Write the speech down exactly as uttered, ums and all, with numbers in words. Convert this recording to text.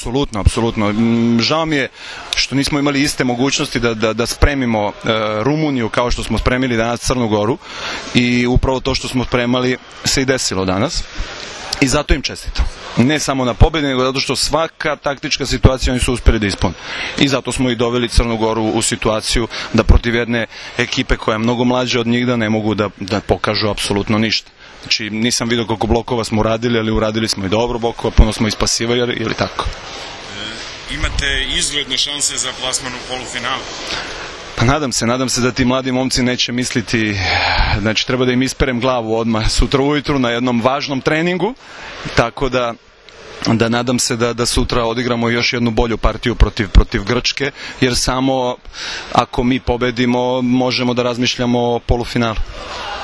Apsolutno, apsolutno. Žao mi je što nismo imali iste mogućnosti da, da, da spremimo e, Rumuniju kao što smo spremili danas Crnu Goru i upravo to što smo spremali se i desilo danas i zato im čestitam. Ne samo na pobedi, nego zato što svaka taktička situacija oni su uspeli da ispune. I zato smo i doveli Crnu Goru u situaciju da protiv jedne ekipe koja je mnogo mlađa od njih da ne mogu da, da pokažu apsolutno ništa. Znači, nisam vidio koliko blokova smo uradili, ali uradili smo i dobro blokova, puno smo ispasivali ili tako. E, imate izgledne šanse za plasman u polufinalu? Pa nadam se, nadam se da ti mladi momci neće misliti, znači treba da im isperem glavu odmah sutra ujutru na jednom važnom treningu, tako da da nadam se da, da sutra odigramo još jednu bolju partiju protiv, protiv Grčke, jer samo ako mi pobedimo možemo da razmišljamo o polufinalu.